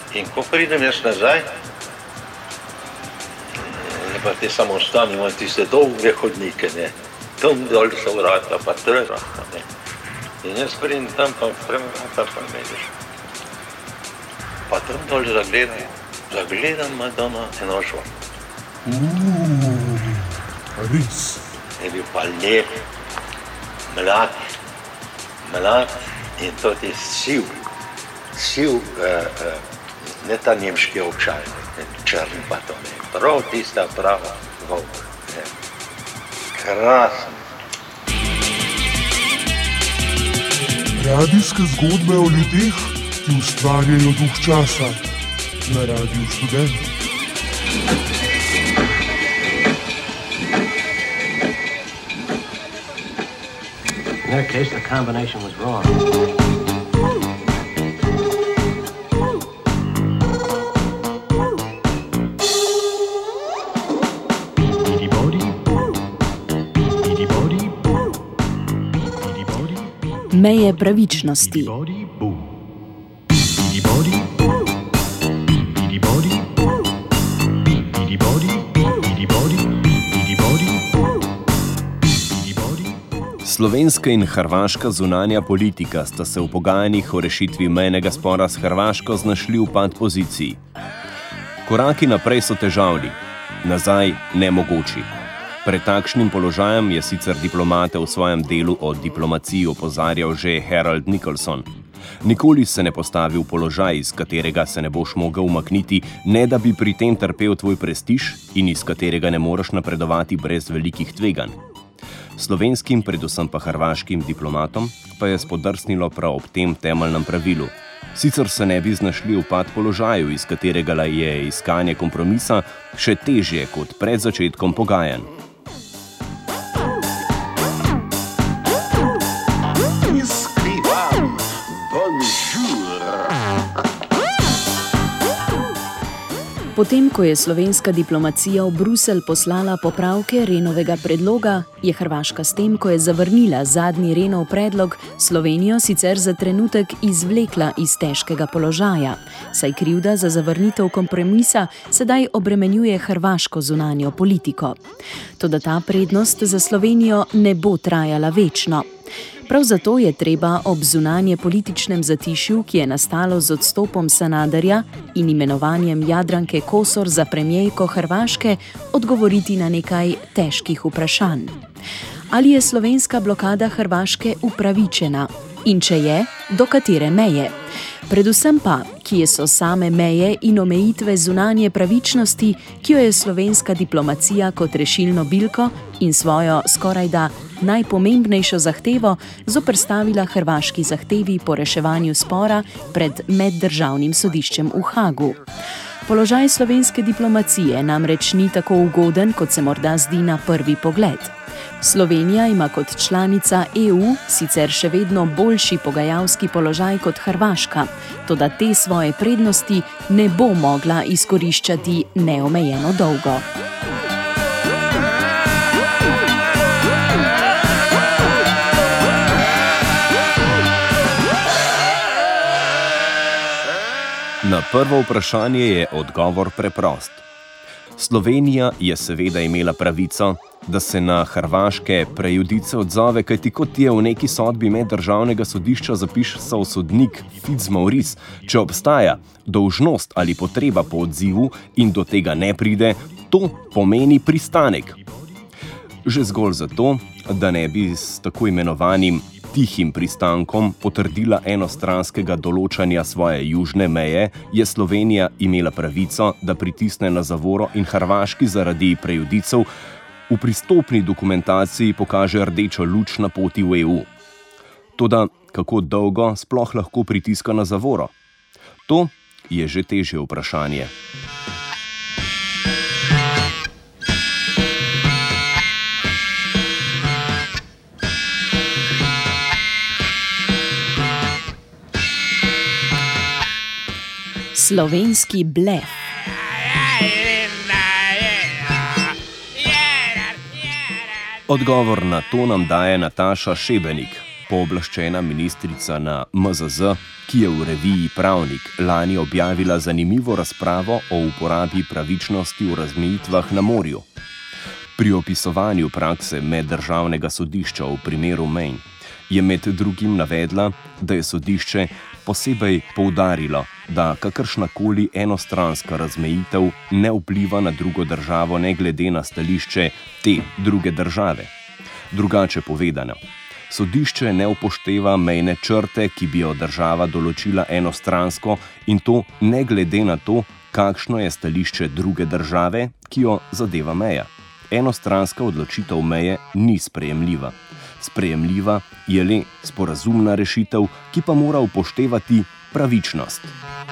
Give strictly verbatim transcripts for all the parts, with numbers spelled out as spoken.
In ko pridem jaz nazaj, pa te samostani imajo tiste dolge hodnike, ne. Tam dol so vrata, pa trata, ne. In jaz pridem tam, pa vrata, pa mediš. Pa tam dol zagledam, zagledam Madonna Enošva. Uuu, res. Je bil pa lep, mlad, mlad in to je siv, siv, uh, uh, ne ta nemški ovčaj, ne, črn pa to ne. Prav tista prava volk. Krasno. Radijske zgodbe o ljudeh, ki ustvarjajo duh časa. Na Radiu Študent. In their case, the combination was wrong. Meje pravičnosti. Slovenska in hrvaška zunanja politika sta se v pogajanjih o rešitvi mejnega spora s Hrvaško znašli v pad poziciji. Koraki naprej so težavni, nazaj nemogoči. Pred takšnim položajem je sicer diplomate v svojem delu o diplomaciji opozarjal že Harold Nicolson. Nikoli se ne postavi v položaj, iz katerega se ne boš mogel umakniti, ne da bi pri tem trpel tvoj prestiž in iz katerega ne moreš napredovati brez velikih tveganj. Slovenskim, predvsem pa hrvaškim diplomatom, pa je spodrsnilo prav ob tem temeljnem pravilu. Sicer se ne bi znašli v pad položaju, iz katerega je iskanje kompromisa še težje kot pred začetkom pogajanj. Potem, ko je slovenska diplomacija v Bruselj poslala popravke Rehnovega predloga, je Hrvaška s tem, ko je zavrnila zadnji Rehnov predlog, Slovenijo sicer za trenutek izvlekla iz težkega položaja, saj krivda za zavrnitev kompromisa sedaj obremenjuje hrvaško zunanjo politiko. Toda ta prednost za Slovenijo ne bo trajala večno. Prav zato je treba ob zunanje političnem zatišju, ki je nastalo z odstopom Sanaderja in imenovanjem Jadranke Kosor za premierko Hrvaške, odgovoriti na nekaj težkih vprašanj. Ali je slovenska blokada Hrvaške upravičena? In če je, do katere meje? Predvsem pa, kje so same meje in omejitve zunanje pravičnosti, ki jo je slovenska diplomacija kot rešilno bilko in svojo skorajda najpomembnejšo zahtevo zoperstavila hrvaški zahtevi po reševanju spora pred meddržavnim sodiščem v Hagu. Položaj slovenske diplomacije namreč ni tako ugoden, kot se morda zdi na prvi pogled. Slovenija ima kot članica E U sicer še vedno boljši pogajalski položaj kot Hrvaška, toda te svoje prednosti ne bo mogla izkoriščati neomejeno dolgo. Na prvo vprašanje je odgovor preprost. Slovenija je seveda imela pravico, da se na hrvaške prejudice odzove, kajti kot je v neki sodbi meddržavnega sodišča zapisal sodnik Fitzmaurice, če obstaja dolžnost ali potreba po odzivu in do tega ne pride, to pomeni pristanek. Že zgolj zato, da ne bi s tako imenovanim tihim pristankom potrdila enostranskega določanja svoje južne meje, je Slovenija imela pravico, da pritisne na zavoro in Hrvaški zaradi prejudicev v pristopni dokumentaciji pokaže rdečo luč na poti v E U. Toda kako dolgo sploh lahko pritiska na zavoro? To je že težje vprašanje. Slovenski blef. Odgovor na to nam daje Nataša Šebenik, pooblaščena ministrica na M Z Z, ki je v reviji Pravnik lani objavila zanimivo razpravo o uporabi pravičnosti v razmejitvah na morju. Pri opisovanju prakse meddržavnega sodišča v primeru Maine je med drugim navedla, da je sodišče posebej poudarilo, da kakršnakoli enostranska razmejitev ne vpliva na drugo državo ne glede na stališče te druge države. Drugače povedano, sodišče ne upošteva mejne črte, ki bi jo država določila enostransko, in to ne glede na to, kakšno je stališče druge države, ki jo zadeva meja. Enostranska odločitev meje ni sprejemljiva. Sprejemljiva je le sporazumna rešitev, ki pa mora upoštevati pravičnost.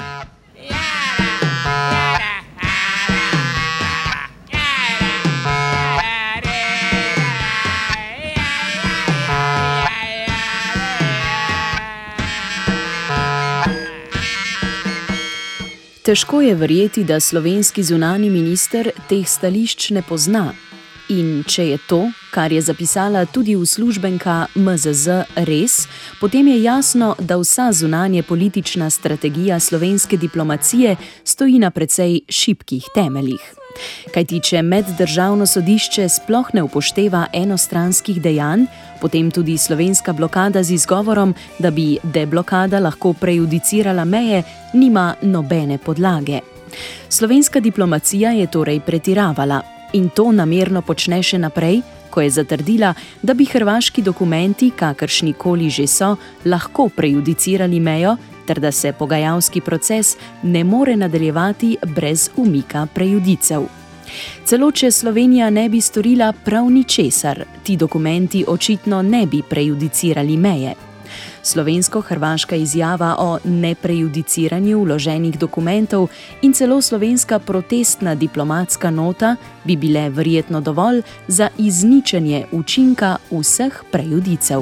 Težko je verjeti, da slovenski zunanji minister teh stališč ne pozna. In če je to, kar je zapisala tudi uslužbenka M Z Z, res, potem je jasno, da vsa zunanje politična strategija slovenske diplomacije stoji na precej šibkih temeljih. Kajti, če meddržavno sodišče sploh ne upošteva enostranskih dejanj, potem tudi slovenska blokada z izgovorom, da bi deblokada lahko prejudicirala meje, nima nobene podlage. Slovenska diplomacija je torej pretiravala. In to namerno počne še naprej, ko je zatrdila, da bi hrvaški dokumenti, kakršnikoli že so, lahko prejudicirali mejo, ter da se pogajalski proces ne more nadaljevati brez umika prejudicev. Celo če Slovenija ne bi storila prav ničesar, ti dokumenti očitno ne bi prejudicirali meje. Slovensko-hrvaška izjava o neprejudiciranju vloženih dokumentov in celo slovenska protestna diplomatska nota bi bile verjetno dovolj za izničenje učinka vseh prejudicev.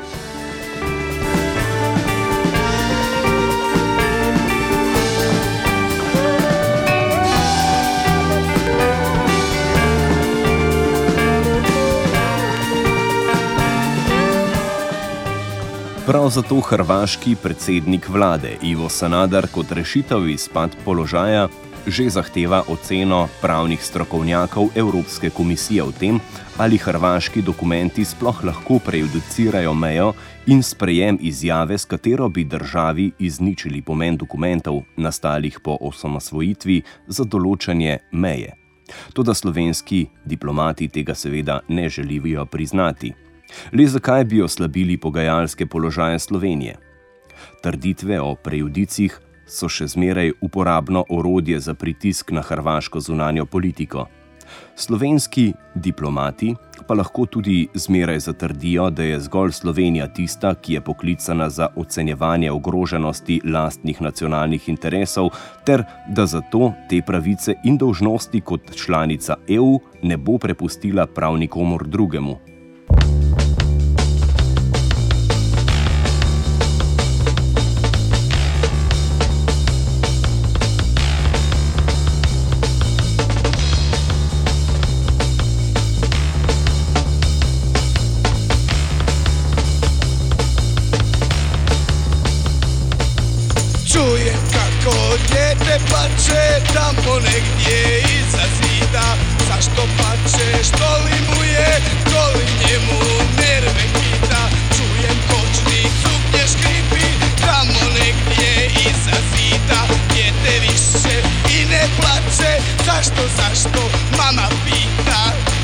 Prav zato hrvaški predsednik vlade Ivo Sanader kot rešitev izpad položaja že zahteva oceno pravnih strokovnjakov Evropske komisije o tem, ali hrvaški dokumenti sploh lahko prejudicirajo mejo in sprejem izjave, s katero bi državi izničili pomen dokumentov, nastalih po osamosvojitvi, za določanje meje. Toda slovenski diplomati tega seveda ne želijo priznati. Le zakaj bi oslabili pogajalske položaje Slovenije? Trditve o prejudicih so še zmeraj uporabno orodje za pritisk na hrvaško zunanjo politiko. Slovenski diplomati pa lahko tudi zmeraj zatrdijo, da je zgolj Slovenija tista, ki je poklicana za ocenjevanje ogroženosti lastnih nacionalnih interesov, ter da zato te pravice in dolžnosti kot članica E U ne bo prepustila prav nikomur drugemu. Čujem kako dijete plače tamo negdje iza zida. Zašto plače, što li mu je, ko li njemu nerve kita. Čujem kočnik suknje škripi tamo negdje iza zida. Dijete više i ne plače, zašto, zašto, mama pita.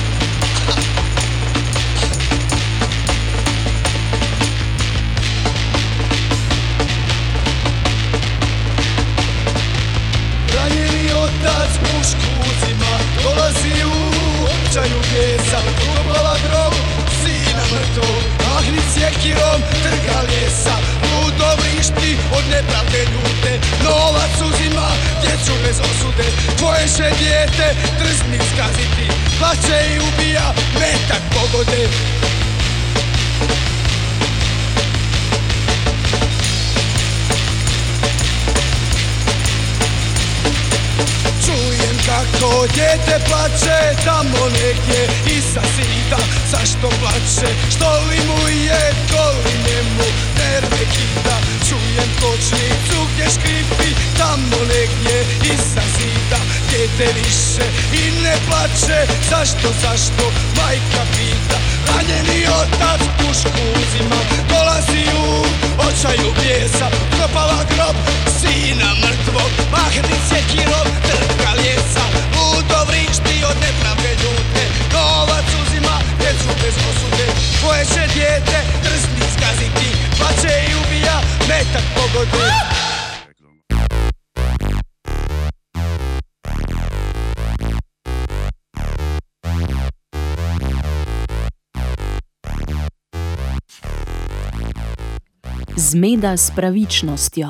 Otac pušku uzima, dolazi u općaju bijesa, ukopala grob, sina mrtvo, mahni sjekirom, trga lijesa, ludo vrišti od nepravde ljute, novac uzima, djecu bez osude, tvoje še dijete, drzni skaziti, plaće i ubija, metak pogode. Čujem kako kako dijete plače tamo negdje iza zida. Zašto plače, što li mu je, ko li njemu nerve kida. Čujem kočnicu gdje škripi tamo negdje iza zida. Dijete više i ne plače, zašto, zašto, majka pita. Ranjeni otac pušku uzima, dolazi u očaju bijesa. Propala grob sina mrtvog, mahni sjekirom trka lijesa. Ludo vrišti od nepravde ljute, novac uzima djecu bez osude. Tvoje će dijete drsni skaziti, plaće i ubija, metak pogodi. Zmeda s pravičnostjo.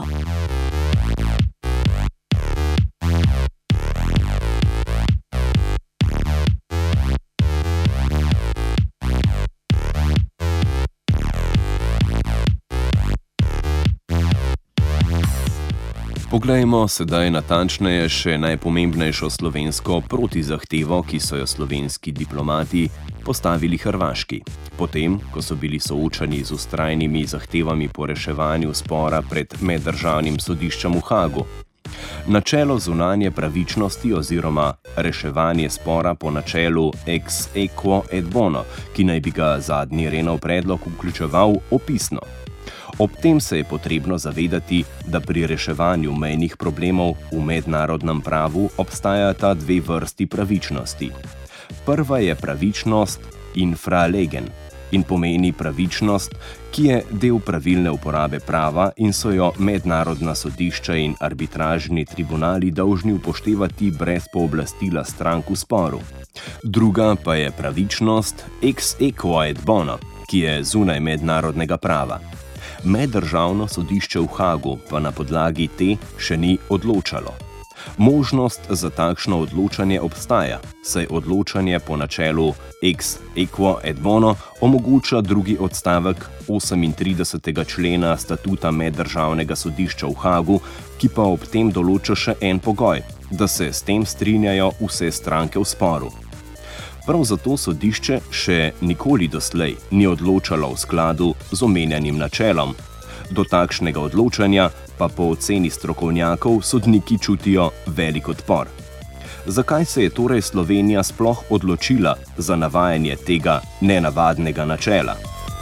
Poglejmo sedaj natančneje še najpomembnejšo slovensko protizahtevo, ki so jo slovenski diplomati postavili Hrvaški, potem, ko so bili soočani z vztrajnimi zahtevami po reševanju spora pred meddržavnim sodiščem v Hagu. Načelo zunanje pravičnosti oziroma reševanje spora po načelu ex equo et bono, ki naj bi ga zadnji Renov predlog vključeval opisno. Ob tem se je potrebno zavedati, da pri reševanju mejnih problemov v mednarodnem pravu obstajata dve vrsti pravičnosti. Prva je pravičnost infra legem in pomeni pravičnost, ki je del pravilne uporabe prava in so jo mednarodna sodišča in arbitražni tribunali dolžni upoštevati brez pooblastila strank v sporu. Druga pa je pravičnost ex equo et bono, ki je zunaj mednarodnega prava. Meddržavno sodišče v Hagu pa na podlagi te še ni odločalo. Možnost za takšno odločanje obstaja, saj odločanje po načelu ex equo et bono omogoča drugi odstavek osemintridesetega člena statuta Meddržavnega sodišča v Hagu, ki pa ob tem določa še en pogoj, da se s tem strinjajo vse stranke v sporu. Prav zato sodišče še nikoli doslej ni odločalo v skladu z omenjenim načelom. Do takšnega odločanja pa po oceni strokovnjakov sodniki čutijo velik odpor. Zakaj se je torej Slovenija sploh odločila za navajanje tega nenavadnega načela?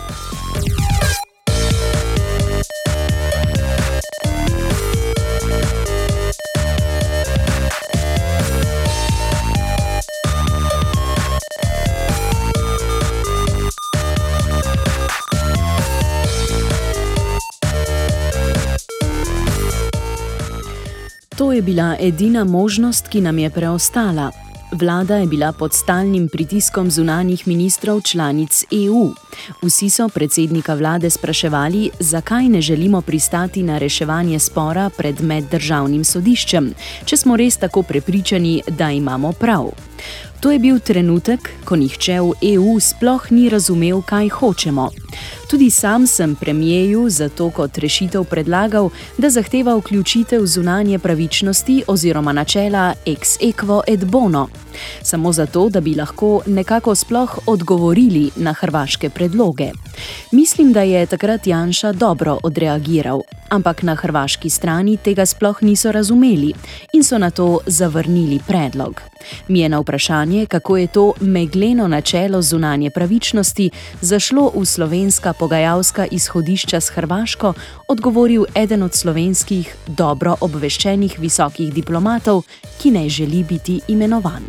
To je bila edina možnost, ki nam je preostala. Vlada je bila pod stalnim pritiskom zunanjih ministrov članic E U. Vsi so predsednika vlade spraševali, zakaj ne želimo pristati na reševanje spora pred meddržavnim sodiščem, če smo res tako prepričani, da imamo prav. To je bil trenutek, ko nihče v E U sploh ni razumel, kaj hočemo. Tudi sam sem premijeju zato kot rešitev predlagal, da zahteva vključitev zunanje pravičnosti oziroma načela ex equo et bono. Samo zato, da bi lahko nekako sploh odgovorili na hrvaške predloge. Mislim, da je takrat Janša dobro odreagiral, ampak na hrvaški strani tega sploh niso razumeli in so nato zavrnili predlog. Mi je na vprašanje, kako je to megleno načelo zunanje pravičnosti zašlo v slovenska pogajalska izhodišča s Hrvaško, odgovoril eden od slovenskih dobro obveščenih visokih diplomatov, ki ne želi biti imenovan.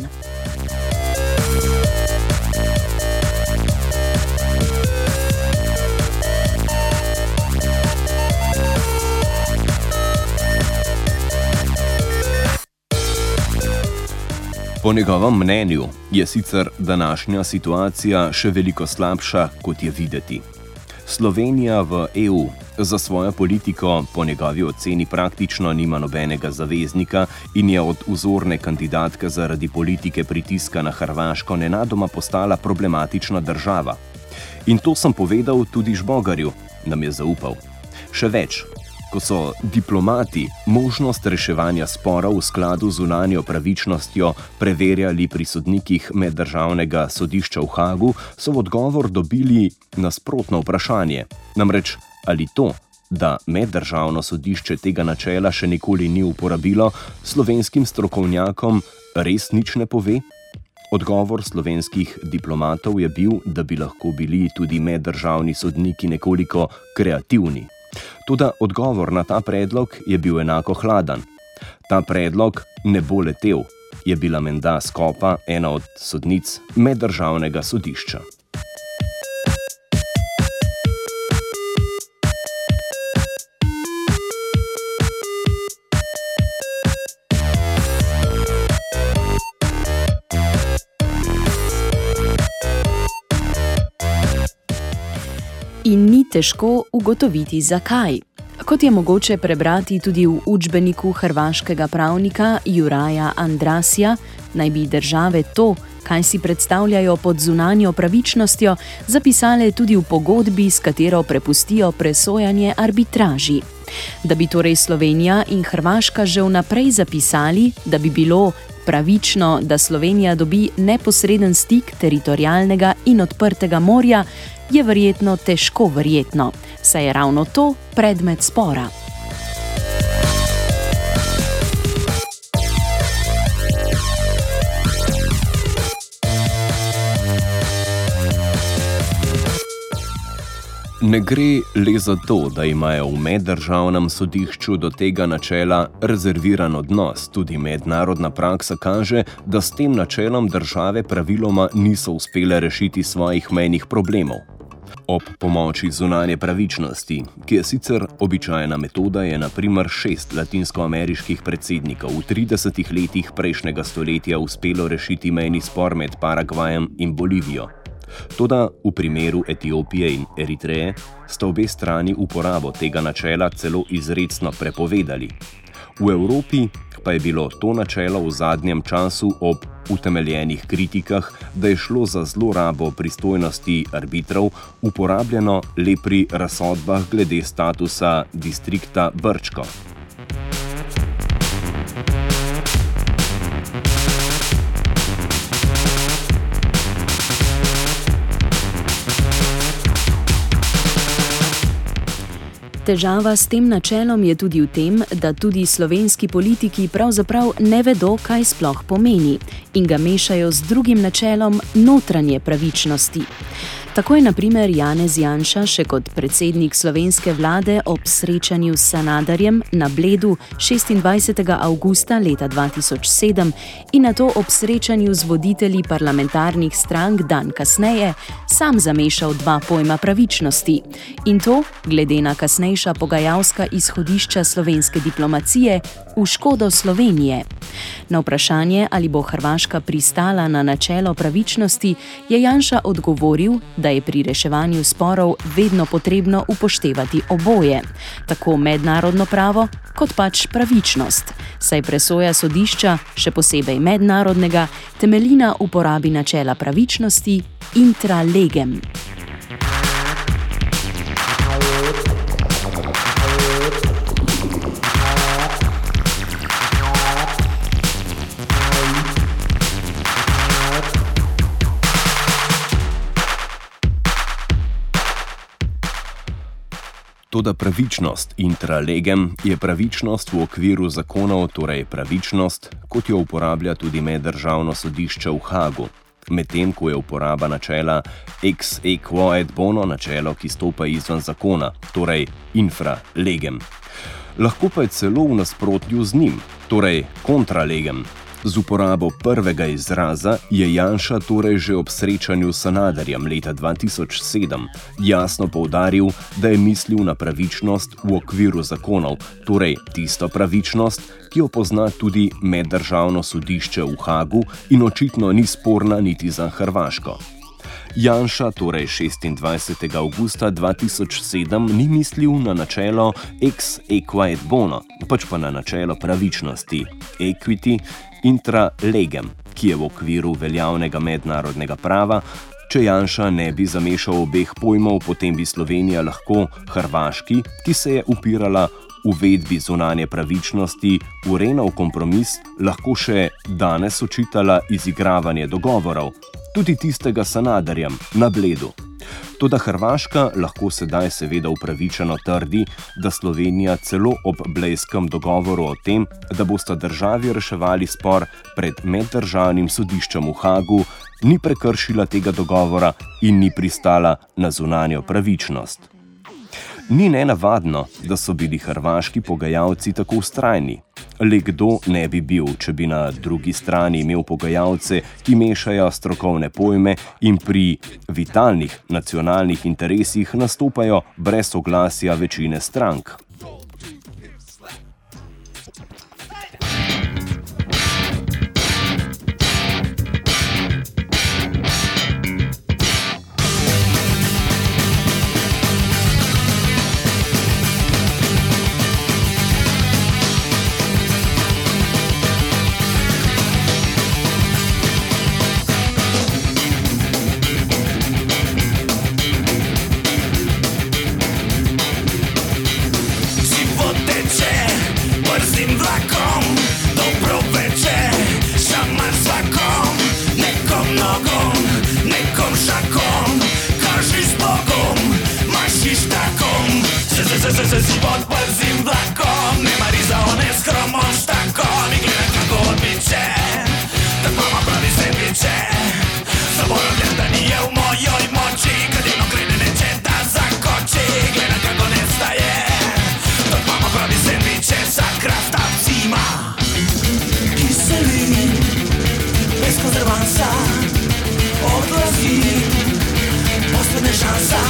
Po njegovem mnenju je sicer današnja situacija še veliko slabša, kot je videti. Slovenija v E U za svojo politiko po njegovi oceni praktično nima nobenega zaveznika in je od vzorne kandidatke zaradi politike pritiska na Hrvaško nenadoma postala problematična država. In to sem povedal tudi Žbogarju, nam je zaupal. Še več, ko so diplomati možnost reševanja sporov v skladu z zunanjo pravičnostjo preverjali pri sodnikih Meddržavnega sodišča v Hagu, so v odgovor dobili nasprotno vprašanje. Namreč, ali to, da Meddržavno sodišče tega načela še nikoli ni uporabilo, slovenskim strokovnjakom res nič ne pove? Odgovor slovenskih diplomatov je bil, da bi lahko bili tudi meddržavni sodniki nekoliko kreativni. Toda odgovor na ta predlog je bil enako hladen. Ta predlog ne bo letel, je bila menda skopa ena od sodnic Meddržavnega sodišča. In ni težko ugotoviti, zakaj. Kot je mogoče prebrati tudi v učbeniku hrvaškega pravnika Juraja Andrasija, naj bi države to, kaj si predstavljajo pod zunanjo pravičnostjo, zapisale tudi v pogodbi, s katero prepustijo presojanje arbitraži. Da bi torej Slovenija in Hrvaška že vnaprej zapisali, da bi bilo pravično, da Slovenija dobi neposreden stik teritorialnega in odprtega morja, je verjetno težko verjetno, saj je ravno to predmet spora. Ne gre le za to, da imajo v Meddržavnem sodišču do tega načela rezerviran odnos. Tudi mednarodna praksa kaže, da s tem načelom države praviloma niso uspele rešiti svojih mejnih problemov. Ob pomoči zunanje pravičnosti, ki je sicer običajna metoda, je na primer šest latinskoameriških predsednikov v tridesetih letih prejšnjega stoletja uspelo rešiti mejni spor med Paragvajem in Bolivijo. Toda v primeru Etiopije in Eritreje sta obe strani uporabo tega načela celo izrecno prepovedali. V Evropi pa je bilo to načelo v zadnjem času ob utemeljenih kritikah, da je šlo za zlorabo pristojnosti arbitrov, uporabljeno le pri razsodbah glede statusa distrikta Brčko. Težava s tem načelom je tudi v tem, da tudi slovenski politiki pravzaprav ne vedo, kaj sploh pomeni, in ga mešajo z drugim načelom notranje pravičnosti. Tako je na primer Janez Janša še kot predsednik slovenske vlade ob srečanju s Sanaderjem na Bledu šestindvajsetega avgusta leta dva tisoč sedem in nato ob srečanju z voditelji parlamentarnih strank dan kasneje sam zamešal dva pojma pravičnosti. In to, glede na kasnejša pogajalska izhodišča slovenske diplomacije, v škodo Slovenije. Na vprašanje, ali bo Hrvaška pristala na načelo pravičnosti, je Janša odgovoril, da je pri reševanju sporov vedno potrebno upoštevati oboje, tako mednarodno pravo, kot pač pravičnost, saj presoja sodišča, še posebej mednarodnega, temelji na uporabi načela pravičnosti intra legem. Toda pravičnost intra legem je pravičnost v okviru zakonov, torej pravičnost, kot jo uporablja tudi Meddržavno sodišče v Hagu, medtem ko je uporaba načela ex equo et bono načelo, ki stopa izven zakona, torej infra legem. Lahko pa je celo v nasprotju z njim, torej kontra legem. Z uporabo prvega izraza je Janša torej že ob srečanju s Sanaderjem leta dva tisoč sedem jasno poudaril, da je mislil na pravičnost v okviru zakonov, torej tisto pravičnost, ki jo pozna tudi Meddržavno sodišče v Hagu in očitno ni sporna niti za Hrvaško. Janša torej šestindvajsetega avgusta dva tisoč sedem ni mislil na načelo ex equo et bono, pač pa na načelo pravičnosti, equity intra legem, ki je v okviru veljavnega mednarodnega prava. Če Janša ne bi zamešal obeh pojmov, potem bi Slovenija lahko Hrvaški, ki se je upirala uvedbi zunanje pravičnosti v Rehnov kompromis lahko še danes očitala izigravanje dogovorov, tudi tistega s Sanaderjem na Bledu. Toda Hrvaška lahko sedaj seveda upravičeno trdi, da Slovenija celo ob blejskem dogovoru o tem, da bosta državi reševali spor pred meddržavnim sodiščem v Hagu, ni prekršila tega dogovora in ni pristala na zunanjo pravičnost. Ni nenavadno, da so bili hrvaški pogajalci tako vztrajni. Le kdo ne bi bil, če bi na drugi strani imel pogajalce, ki mešajo strokovne pojme in pri vitalnih nacionalnih interesih nastopajo brez soglasja večine strank. Život brzim vlakom, ne mari za one skromom štakom i gledam kako odbiće, tak mama pravi sendviče. Zaboravljam da nije u mojoj moći, kad jedno krene neće da zakoči. Gledam kako nestaje, tak mama pravi sendviče sa krastavcima. Kiseli, bez konzervansa, odlazi, posledne šansa.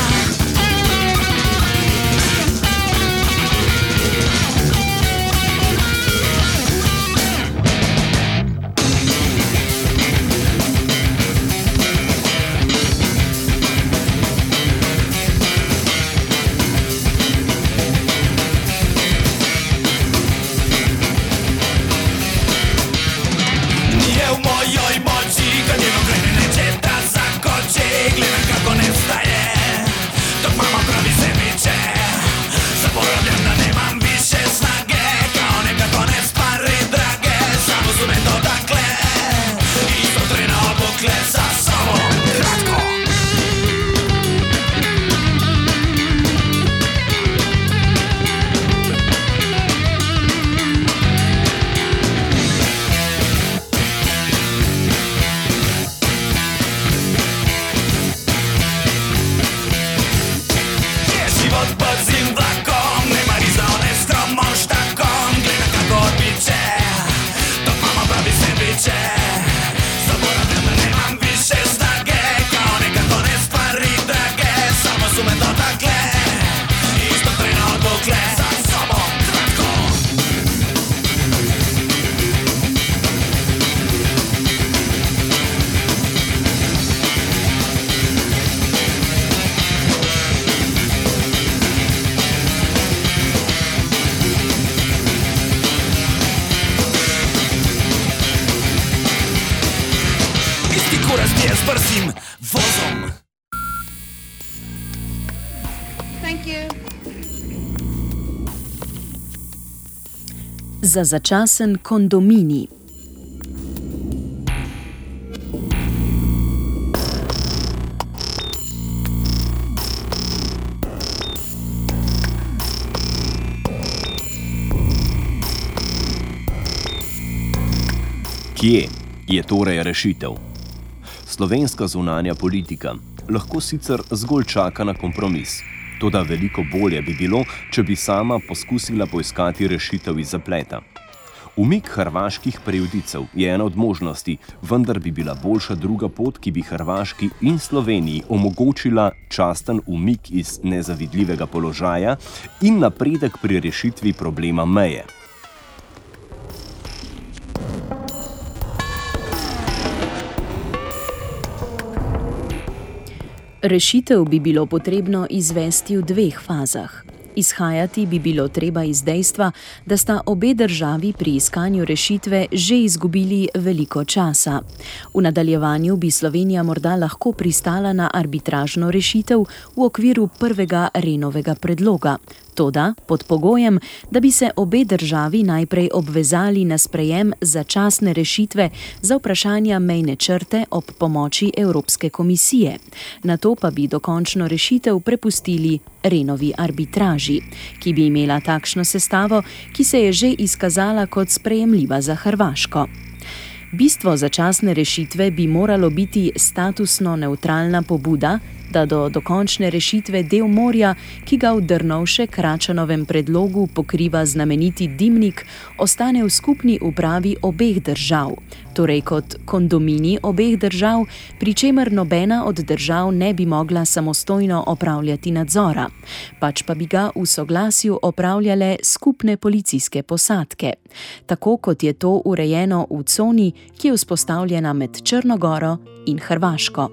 Za začasen kondominij. Kje je torej rešitev? Slovenska zunanja politika lahko sicer zgolj čaka na kompromis. Toda veliko bolje bi bilo, če bi sama poskusila poiskati rešitev iz zapleta. Umik hrvaških prejudicev je ena od možnosti, vendar bi bila boljša druga pot, ki bi Hrvaški in Sloveniji omogočila časten umik iz nezavidljivega položaja in napredek pri rešitvi problema meje. Rešitev bi bilo potrebno izvesti v dveh fazah. Izhajati bi bilo treba iz dejstva, da sta obe državi pri iskanju rešitve že izgubili veliko časa. V nadaljevanju bi Slovenija morda lahko pristala na arbitražno rešitev v okviru prvega Rehnovega predloga. Toda pod pogojem, da bi se obe državi najprej obvezali na sprejem začasne rešitve za vprašanja mejne črte ob pomoči Evropske komisije. Nato pa bi dokončno rešitev prepustili Rehnovi arbitraži, ki bi imela takšno sestavo, ki se je že izkazala kot sprejemljiva za Hrvaško. Bistvo začasne rešitve bi moralo biti statusno nevtralna pobuda, da do dokončne rešitve del morja, ki ga v Drnovšek-Račanovem predlogu pokriva znameniti dimnik, ostane v skupni upravi obeh držav, torej kot kondomini obeh držav, pri čemer nobena od držav ne bi mogla samostojno opravljati nadzora, pač pa bi ga v soglasju opravljale skupne policijske posadke, tako kot je to urejeno v coni, ki je vzpostavljena med Črno Goro in Hrvaško.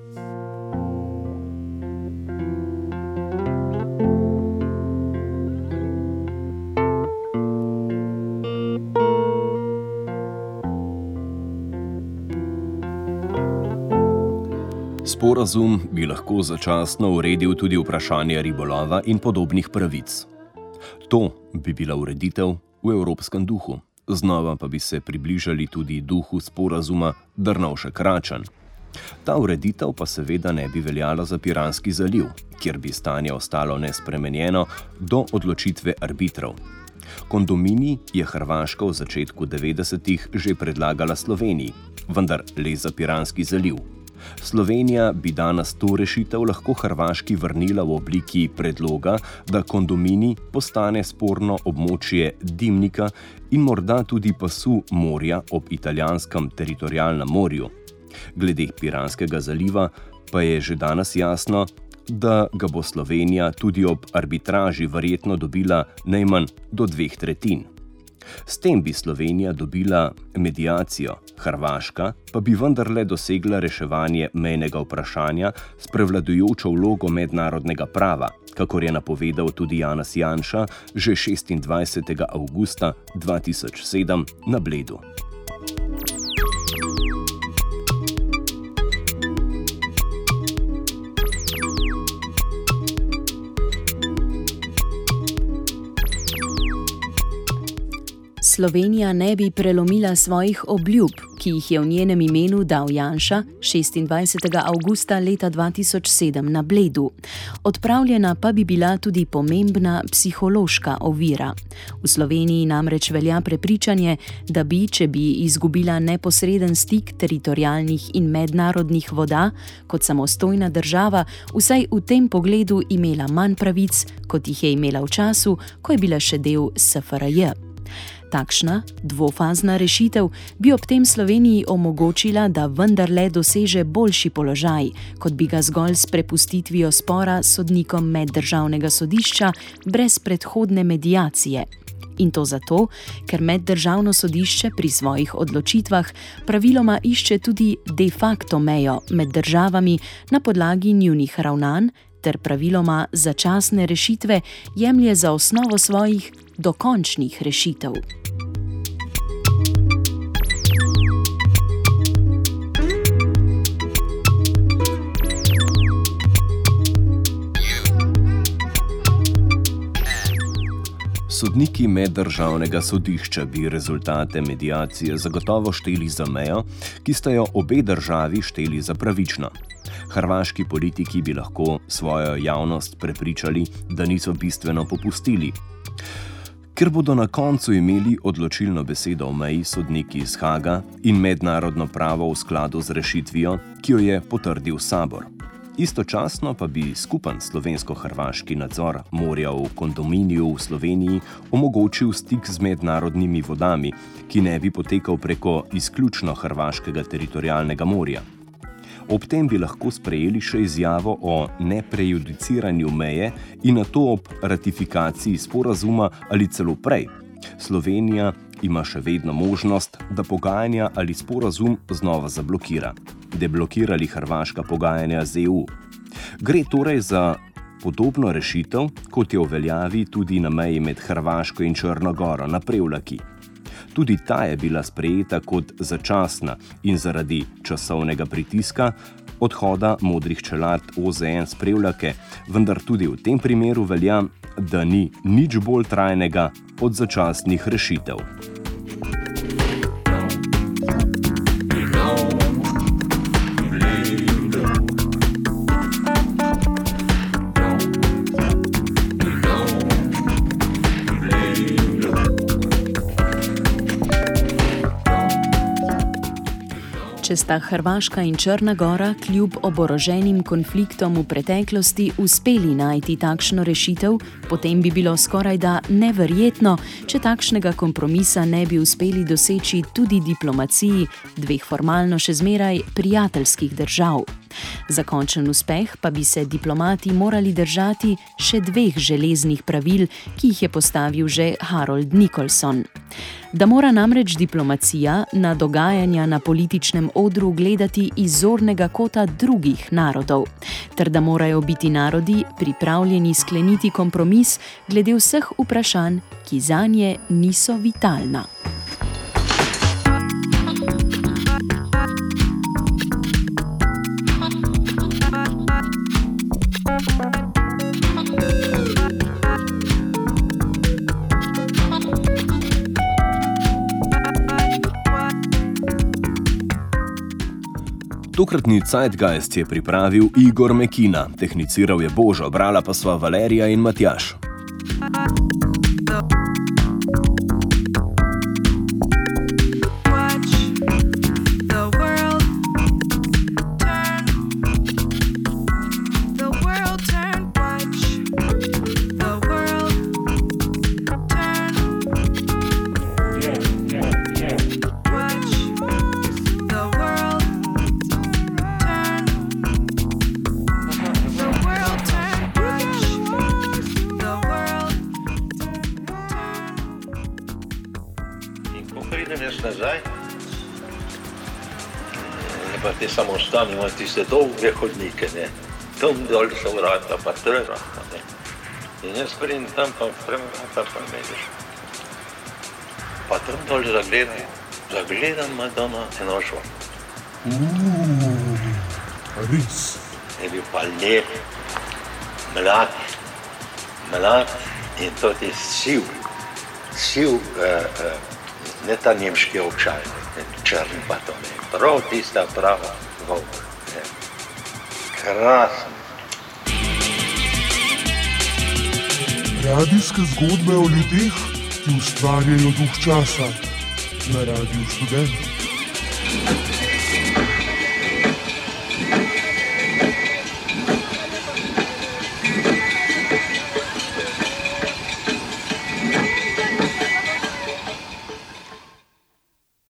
Sporazum bi lahko začasno uredil tudi vprašanje ribolova in podobnih pravic. To bi bila ureditev v evropskem duhu. Znova pa bi se približali tudi duhu sporazuma Drnovšek-Račan. Ta ureditev pa seveda ne bi veljala za Piranski zaliv, kjer bi stanje ostalo nespremenjeno do odločitve arbitrov. Kondominij je Hrvaška v začetku devetdesetih že predlagala Sloveniji, vendar le za Piranski zaliv. Slovenija bi danes to rešitev lahko Hrvaški vrnila v obliki predloga, da kondominij postane sporno območje dimnika in morda tudi pasu morja ob italijanskem teritorialnem morju. Glede Piranskega zaliva pa je že danes jasno, da ga bo Slovenija tudi ob arbitraži verjetno dobila najmanj do dveh tretjin. S tem bi Slovenija dobila mediacijo, Hrvaška pa bi vendarle dosegla reševanje mejnega vprašanja s prevladujočo vlogo mednarodnega prava, kakor je napovedal tudi Janez Janša že šestindvajsetega avgusta dva tisoč sedem na Bledu. Slovenija ne bi prelomila svojih obljub, ki jih je v njenem imenu dal Janša šestindvajsetega avgusta leta dva tisoč sedem na Bledu. Odpravljena pa bi bila tudi pomembna psihološka ovira. V Sloveniji namreč velja prepričanje, da bi, če bi izgubila neposreden stik teritorialnih in mednarodnih voda, kot samostojna država, vsaj v tem pogledu imela manj pravic, kot jih je imela v času, ko je bila še del S F R J. Takšna dvofazna rešitev bi ob tem Sloveniji omogočila, da vendarle doseže boljši položaj, kot bi ga zgolj s prepustitvijo spora sodnikom meddržavnega sodišča brez predhodne mediacije. In to zato, ker meddržavno sodišče pri svojih odločitvah praviloma išče tudi de facto mejo med državami na podlagi njunih ravnanj ter praviloma začasne rešitve jemlje za osnovo svojih dokončnih rešitev. Sodniki meddržavnega sodišča bi rezultate mediacije zagotovo šteli za mejo, ki sta jo obe državi šteli za pravično. Hrvaški politiki bi lahko svojo javnost prepričali, da niso bistveno popustili. Ker bodo na koncu imeli odločilno besedo o meji sodniki iz Haga in mednarodno pravo v skladu z rešitvijo, ki jo je potrdil Sabor. Istočasno pa bi skupen slovensko-hrvaški nadzor morja v kondominiju v Sloveniji omogočil stik z mednarodnimi vodami, ki ne bi potekal preko izključno hrvaškega teritorialnega morja. Ob tem bi lahko sprejeli še izjavo o neprejudiciranju meje in nato ob ratifikaciji sporazuma ali celo prej. Slovenija ima še vedno možnost, da pogajanja ali sporazum znova zablokira. Deblokirali hrvaška pogajanja z E U. Gre torej za podobno rešitev, kot je v veljavi tudi na meji med Hrvaško in Črno Goro na Prevlaki. Tudi ta je bila sprejeta kot začasna in zaradi časovnega pritiska odhoda modrih čelad O Z N s Prevlake, vendar tudi v tem primeru velja, da ni nič bolj trajnega od začasnih rešitev. Če sta Hrvaška in Črna Gora kljub oboroženim konfliktom v preteklosti uspeli najti takšno rešitev, potem bi bilo skorajda neverjetno, če takšnega kompromisa ne bi uspeli doseči tudi diplomaciji dveh formalno še zmeraj prijateljskih držav. Za končen uspeh pa bi se diplomati morali držati še dveh železnih pravil, ki jih je postavil že Harold Nicolson. Da mora namreč diplomacija na dogajanja na političnem odru gledati iz zornega kota drugih narodov, ter da morajo biti narodi pripravljeni skleniti kompromis glede vseh vprašanj, ki zanje niso vitalna. Tokratni Zeitgeist je pripravil Igor Mekina, tehniciral je Božo, brala pa sva Valerija in Matjaž. Nazaj, pa te samostani imajo tiste dolge hodnike, ne. Tam dol so vrata, pa trera, ne. In jaz pridem tam, pa vrata, pa mediš. Pa tam dol zagledam, zagledam Madonna eno šlo. Uuu, res. Je bil pa lep, mlad, mlad in to je siv, siv, uh, uh, ne ta nemški občaj, črn pa to ne, prav tista prava volk, ne. Krasen. Radijske zgodbe o ljudeh, ki ustvarjajo duh časa na Radiu Študent.